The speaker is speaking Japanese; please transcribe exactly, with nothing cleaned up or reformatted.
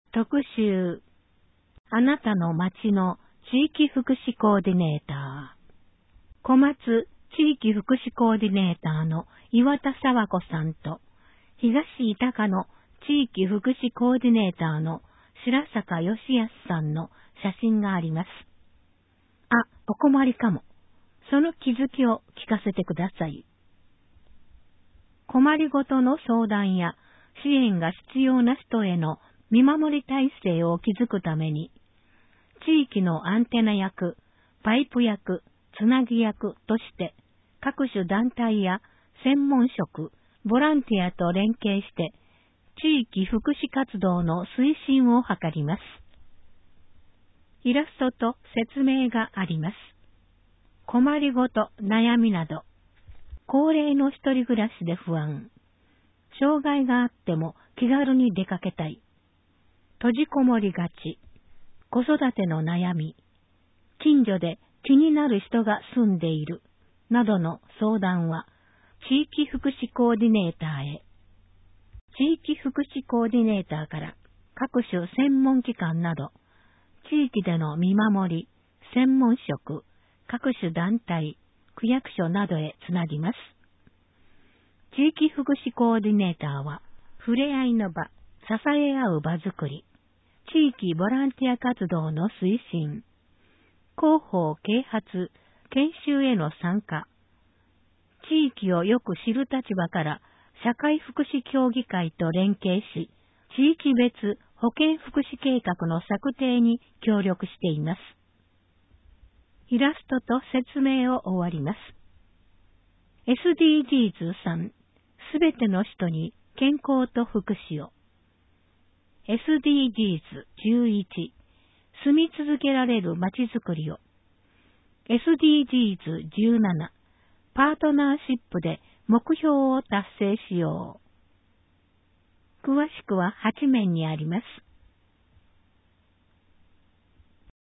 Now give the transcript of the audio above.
特集。あなたの町の地域福祉コーディネーター。小松地域福祉コーディネーターの岩田沢子さんと、東井高の地域福祉コーディネーターの白坂義康さんの写真があります。あ、お困りかも。その気づきを聞かせてください。困りごとの相談や支援が必要な人への見守り体制を築くために、地域のアンテナ役、パイプ役、つなぎ役として、各種団体や専門職、ボランティアと連携して、地域福祉活動の推進を図ります。イラストと説明があります。困りごと、悩みなど、高齢の一人暮らしで不安、障害があっても気軽に出かけたい、閉じこもりがち、子育ての悩み、近所で気になる人が住んでいる、などの相談は、地域福祉コーディネーターへ。地域福祉コーディネーターから各種専門機関など、地域での見守り、専門職、各種団体、区役所などへつなぎます。地域福祉コーディネーターは、触れ合いの場、支え合う場づくり、地域ボランティア活動の推進、広報啓発、研修への参加、地域をよく知る立場から社会福祉協議会と連携し、地域別保健福祉計画の策定に協力しています。イラストと説明を終わります。エスディージーズさん、すべての人に健康と福祉を。エスディージーズじゅういち、住み続けられるまちづくりを。エスディージーズじゅうなな、パートナーシップで目標を達成しよう。詳しくははち面にあります。